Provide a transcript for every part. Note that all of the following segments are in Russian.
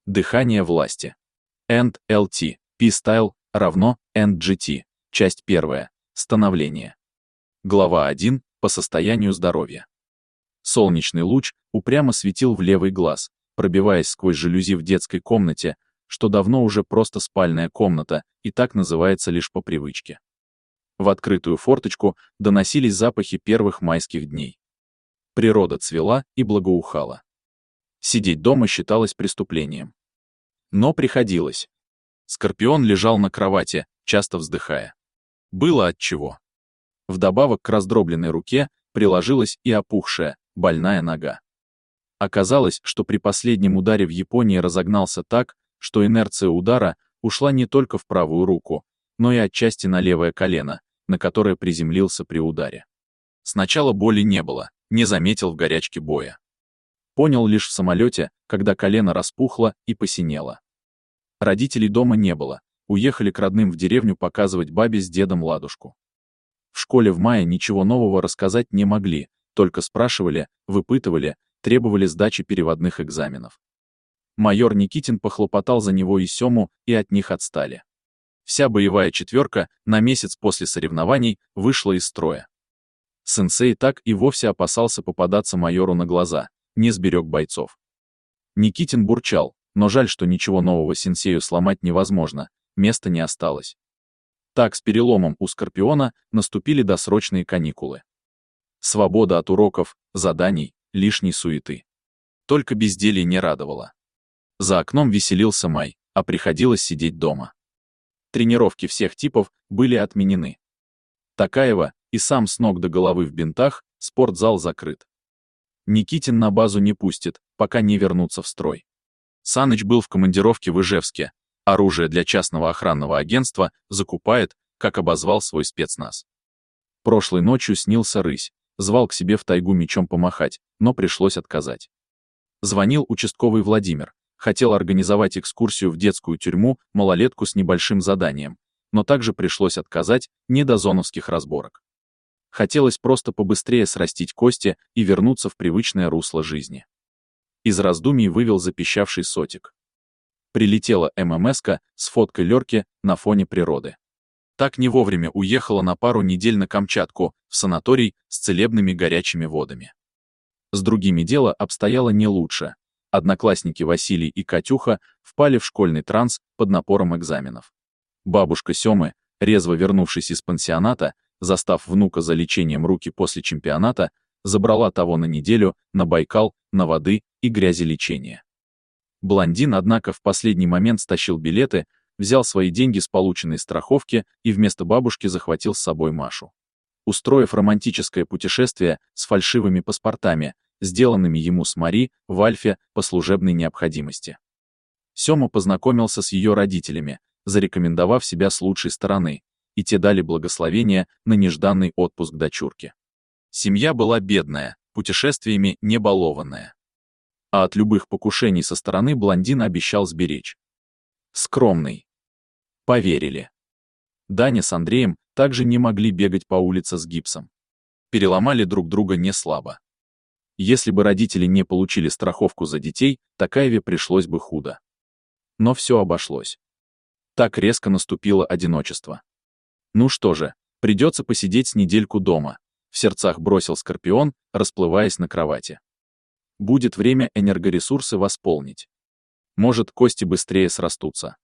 Дыхание власти. End-LT. P-Style равно End-GT. Часть 1. Становление. Глава 1. По состоянию здоровья. Солнечный луч упрямо светил в левый глаз, пробиваясь сквозь жалюзи в детской комнате, что давно уже просто спальная комната и так называется лишь по привычке. В открытую форточку доносились запахи первых майских дней. Природа цвела и благоухала. Сидеть дома считалось преступлением. Но приходилось. Скорпион лежал на кровати, часто вздыхая. Было отчего. Вдобавок к раздробленной руке приложилась и опухшая, больная нога. Оказалось, что при последнем ударе в Японии разогнался так, что инерция удара ушла не только в правую руку, но и отчасти на левое колено, на которое приземлился при ударе. Сначала боли не было, не заметил в горячке боя. Понял лишь в самолете, когда колено распухло и посинело. Родителей дома не было, уехали к родным в деревню показывать бабе с дедом ладушку. В школе в мае ничего нового рассказать не могли, только спрашивали, выпытывали, требовали сдачи переводных экзаменов. Майор Никитин похлопотал за него и Сему, и от них отстали. Вся боевая четверка на месяц после соревнований вышла из строя. Сенсей так и вовсе опасался попадаться майору на глаза, не сберег бойцов. Никитин бурчал, но жаль, что ничего нового сенсею сломать невозможно, места не осталось. Так с переломом у Скорпиона наступили досрочные каникулы. Свобода от уроков, заданий, лишней суеты. Только безделье не радовало. За окном веселился май, а приходилось сидеть дома. Тренировки всех типов были отменены. Такаева и сам с ног до головы в бинтах, спортзал закрыт. Никитин на базу не пустит, пока не вернутся в строй. Саныч был в командировке в Ижевске, оружие для частного охранного агентства закупает, как обозвал свой спецназ. Прошлой ночью снился рысь, звал к себе в тайгу мечом помахать, но пришлось отказать. Звонил участковый Владимир, хотел организовать экскурсию в детскую тюрьму, малолетку с небольшим заданием, но также пришлось отказать, не до зоновских разборок. Хотелось просто побыстрее срастить кости и вернуться в привычное русло жизни. Из раздумий вывел запищавший сотик. Прилетела ММС-ка с фоткой Лёрки на фоне природы. Так не вовремя уехала на пару недель на Камчатку, в санаторий с целебными горячими водами. С другими дело обстояло не лучше. Одноклассники Василий и Катюха впали в школьный транс под напором экзаменов. Бабушка Семы, резво вернувшись из пансионата, застав внука за лечением руки после чемпионата, забрала того на неделю, на Байкал, на воды и грязелечение. Блондин, однако, в последний момент стащил билеты, взял свои деньги с полученной страховки и вместо бабушки захватил с собой Машу. Устроив романтическое путешествие с фальшивыми паспортами, сделанными ему с Мари в Альфе по служебной необходимости. Сёма познакомился с ее родителями, зарекомендовав себя с лучшей стороны, и те дали благословение на нежданный отпуск дочурки. Семья была бедная, путешествиями не балованная. А от любых покушений со стороны блондин обещал сберечь. Скромный. Поверили. Даня с Андреем также не могли бегать по улице с гипсом. Переломали друг друга не слабо. Если бы родители не получили страховку за детей, Такаеве пришлось бы худо. Но все обошлось. Так резко наступило одиночество. Ну что же, придется посидеть с недельку дома, в сердцах бросил Скорпион, расплываясь на кровати. Будет время энергоресурсы восполнить. Может, кости быстрее срастутся.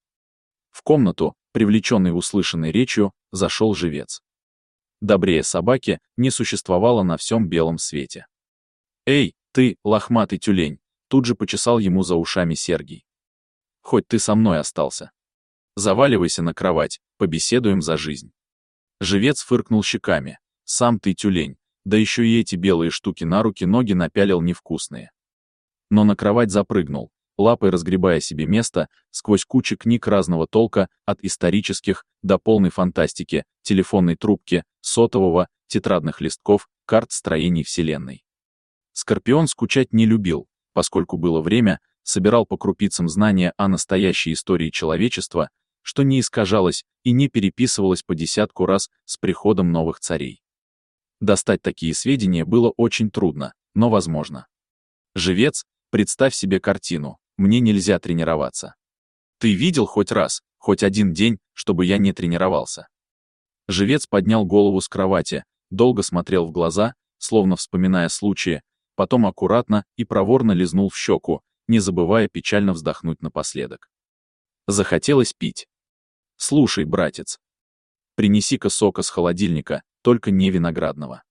В комнату, привлеченный услышанной речью, зашел живец. Добрее собаки не существовало на всем белом свете. «Эй, ты, лохматый тюлень!» Тут же почесал ему за ушами Сергий. «Хоть ты со мной остался. Заваливайся на кровать, побеседуем за жизнь». Живец фыркнул щеками. «Сам ты тюлень, да еще и эти белые штуки на руки-ноги напялил невкусные». Но на кровать запрыгнул, лапой разгребая себе место сквозь кучу книг разного толка, от исторических до полной фантастики, телефонной трубки, сотового, тетрадных листков, карт строений Вселенной. Скорпион скучать не любил, поскольку было время, собирал по крупицам знания о настоящей истории человечества, что не искажалось и не переписывалось по десятку раз с приходом новых царей. Достать такие сведения было очень трудно, но возможно. Живец, представь себе картину. мне нельзя тренироваться. Ты видел хоть раз, хоть один день, чтобы я не тренировался? Живец поднял голову с кровати, долго смотрел в глаза, словно вспоминая случаи, потом аккуратно и проворно лизнул в щеку, не забывая печально вздохнуть напоследок. Захотелось пить. Слушай, братец, принеси-ка сока с холодильника, только не виноградного.